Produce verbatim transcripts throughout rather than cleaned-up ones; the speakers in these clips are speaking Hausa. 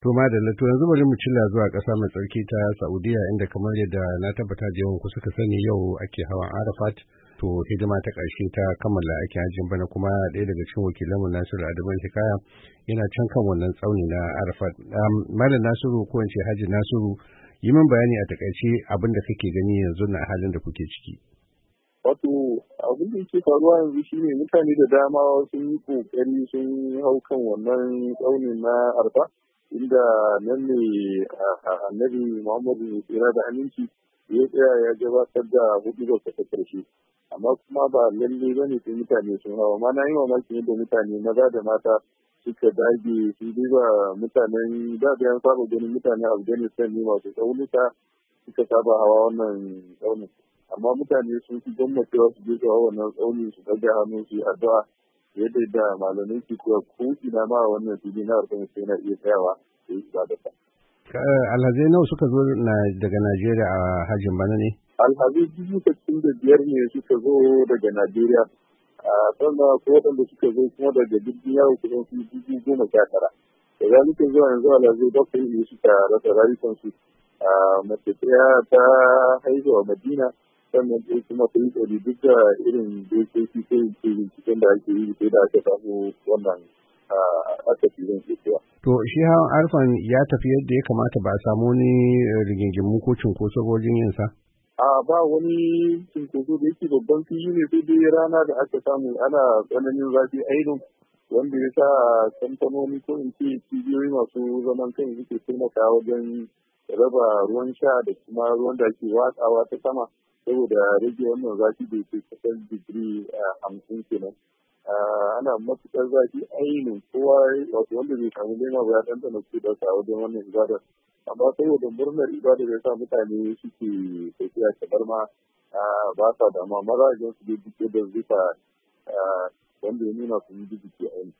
To madalla to yanzu bari mu cilla zuwa ƙasa mai tsarki ta Saudiya inda kamar yadda na tabbata da yawan ku suka sani yau ake hawan Arafat to hidima ta ƙarshe ta kammala aikin hajjin bana kuma ɗaya daga cikin wakilanmu Nasiru Adamu Hikaya yana can kan wannan tsauni na Arafat. Malam Nasiru ko in ce Haji Nasiru yi min bayani a takaice abin da kake gani yanzu na halin da kuke ciki. Wato abin da yake faruwa yanzu shine mutane da dama sun yi kokari sun hau kan wannan tsaunin na Arfa inda nan ne annabi Muhammadu ya tsira da aminci ya tsaya ya gabatar da hudu ta karshe amma kuma ba lalle ba ne sai mutane sun hawa ma na yi mamakin yadda mutane maza da mata suka dage su duba mutanen da da yan saba ganin mutane Afghanistan ne masu tsaunuka suka saba hawa wannan tsaunin amma mutane sun fi gwamnati su je su hawa wannan tsaunin su daga hannu su yi addu'a yadda da malamai ke cewa ko ina ma wannan fili na arzikin sai na iya tsayawa da yi ba da ta. Alhazai nawa suka zo daga Najeriya a hajjin bana ne? Alhazai dubu sittin da biyar ne suka zo daga Najeriya. Sannan ko waɗanda suka zo kuma daga jirgin yawo kusan su dubu goma sha tara. Da zalika zuwa yanzu alhazai bakwai ne suka rasa rayukansu. Mace ɗaya ta haihu a Madina. Sannan dai kuma ta yi tsari duk da irin dokoki ko binciken da ake yi sai da aka samu wannan aka fi zan cewa. To shi hawan arfan ya tafi yadda ya kamata ba a samu wani rigingimu ko cunkoso wajen yin sa? A ba wani cunkoso da yake babban fili ne sai dai rana da aka samu ana tsananin zafi ainihin wanda ya sa kamfanoni ko in ce cibiyoyi masu zaman kan suke taimaka wajen raba ruwan sha da kuma ruwan da ake watsawa ta sama. Saboda rage wannan zafi da ke kusan digiri hamsin kenan ana matuƙar zafi ainihin kowa wato wanda bai samu lema ba ya ɗanɗana su da sa wajen wannan ibadar amma saboda murnar ibadar ya sa mutane suke tafiya kamar ma ba sa damuwa maza a jan su dai duke da zufa wanda ya nuna su yi jiki ainihin.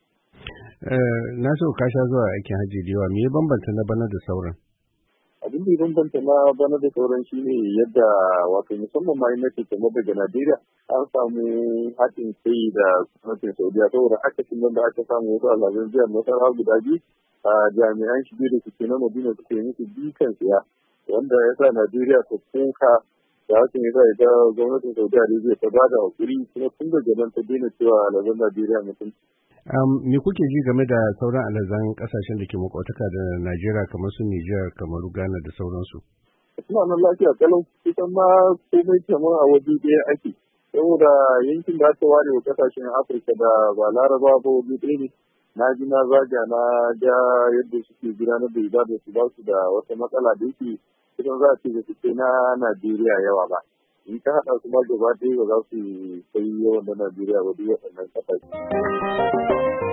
Na so ka sha zuwa aikin hajji da yawa me ya bambanta na bana da sauran? Abin da ya bambanta na bana da sauran shi ne yadda wato musamman ma na ce kamar daga Najeriya an samu haɗin kai da gwamnatin Saudiya saboda haka shi da aka samu wasu alhazan jihar Nasarawa guda biyu a jami'an shige da suke na Madina suke musu bikan siya wanda ya sa Najeriya ta kuka da hakan ya sa ita gwamnatin Saudiya da zai ta ba da hakuri kuma tun daga nan ta daina cewa alhazan Najeriya mutunci. Um, me kuke ji game da sauran alhazan kasashen da ke makwataka da Najeriya kamar su Nijar, kamar Ghana da sauransu? Suna nan lafiya kalau, kusan ma komai kamar a waje ɗaya ake. Saboda yankin da aka ware wa kasashen Afirka da ba Laraba ba waje ɗaya ne. Na ji na zaga na ga yadda suke gudanar da ibada su ba su da wata matsala da yake kusan za a ce da su na Najeriya yawa ba. In ka haɗa su ma gaba ɗaya ba za su kai yawan na Najeriya ba duk waɗannan ƙasashe.